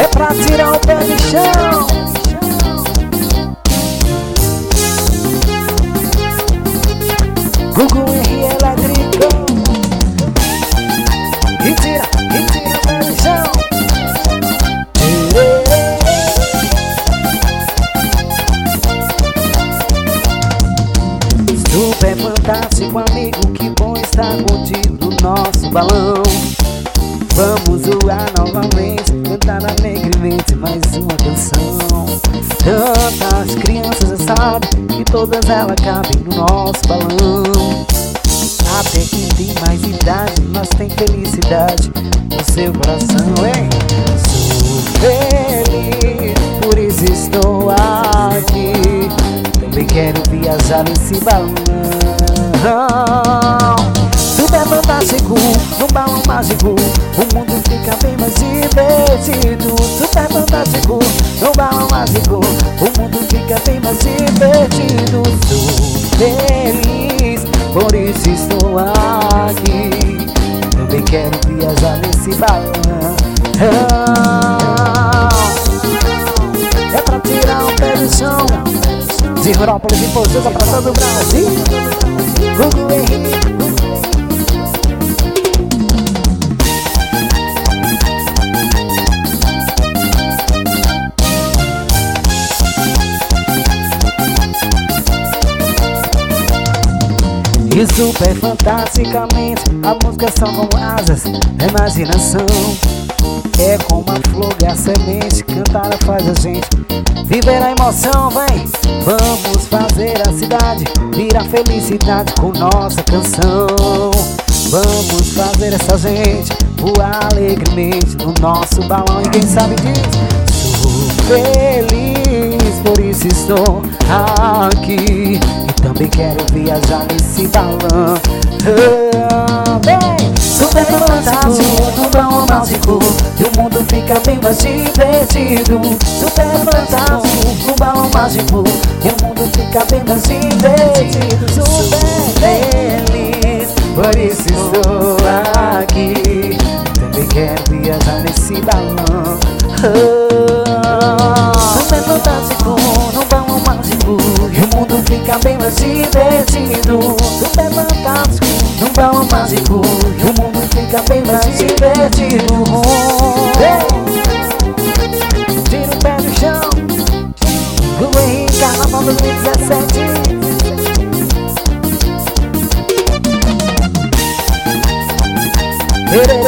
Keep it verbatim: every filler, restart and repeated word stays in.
é pra tirar o pé do chão. Gugu Henry Elétrico. E tira, e tira o pé do chão. Super fantástico amigo, que bom estar contigo no nosso balão. Vamos zoar novamente, cantar alegremente mais uma canção. Tantas crianças já sabem que todas elas cabem no nosso balão. Até quem tem mais idade, mas tem felicidade no seu coração, hein? Sou feliz, por isso estou aqui. Também quero viajar nesse balão. Super fantástico, num balão mágico, o mundo fica bem mais divertido. Super fantástico, num balão mágico, o mundo fica bem mais divertido. Sou feliz, por isso estou aqui. Também quero viajar nesse balão. É pra tirar o pé do chão, de Rurópolis e Forçosa pra todo o Brasil. Gugu Henry. E super fantasticamente, as músicas são como asas da imaginação. É como a flor e a semente, cantar faz a gente viver a emoção, vem. Vamos fazer a cidade virar felicidade com nossa canção. Vamos fazer essa gente voar alegremente no nosso balão. E quem sabe disso? Sou feliz, por isso estou aqui. E também quero viajar nesse balão. Ah, bem, super fantástico, no balão mágico, e o mundo fica bem mais divertido. Super fantástico, no balão mágico, e o mundo fica bem mais divertido. Super feliz, por isso estou aqui. Também quero viajar nesse balão. Ah, super fantástico, no balão mágico, e o mundo fica bem mais divertido. Super fantástico, no balão mágico, e o mundo fica bem mais divertido. Tira o pé do chão, Gugu Henry, Carnaval dois mil e dezessete. Ere.